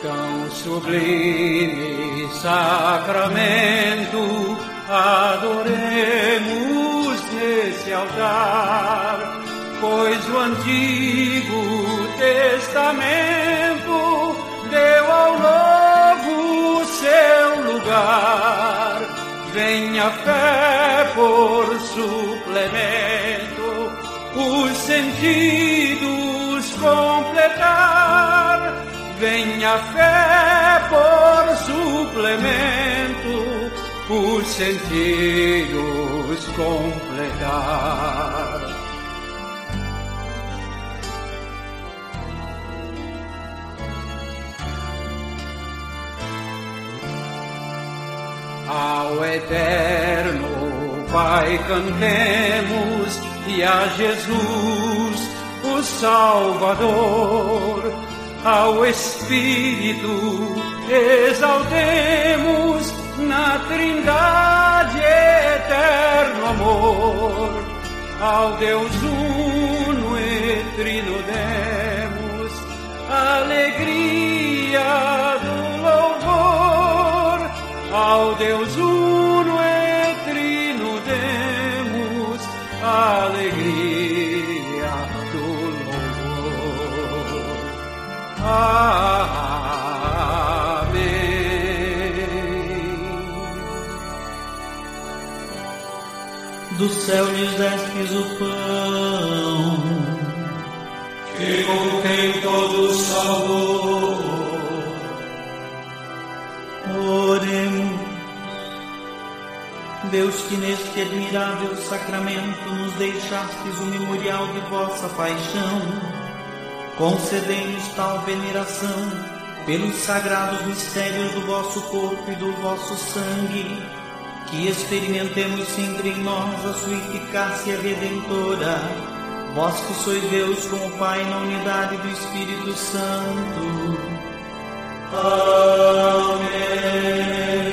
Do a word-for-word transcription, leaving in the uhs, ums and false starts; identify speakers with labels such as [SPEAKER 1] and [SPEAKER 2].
[SPEAKER 1] Tão sublime sacramento, adoremos nesse altar, pois o Antigo Testamento deu ao Novo seu lugar. Vem a fé por suplemento, os sentidos completar. Vem a fé por suplemento, os sentidos completar. Ao eterno Pai cantemos, e a Jesus, o Salvador. Ao Espírito exaltemos, na Trindade eterno amor. Ao Deus uno e trino demos alegria do louvor. Ao Deus uno e trino demos alegria do louvor. Amém.
[SPEAKER 2] Do céu lhes destes o pão,
[SPEAKER 3] que contém todo o sabor.
[SPEAKER 2] Oremos. Deus, que neste admirável sacramento nos deixastes o memorial de vossa paixão, concedei-nos tal veneração pelos sagrados mistérios do vosso corpo e do vosso sangue, que experimentemos sempre em nós a sua eficácia redentora. Vós que sois Deus com o Pai na unidade do Espírito Santo.
[SPEAKER 3] Amém.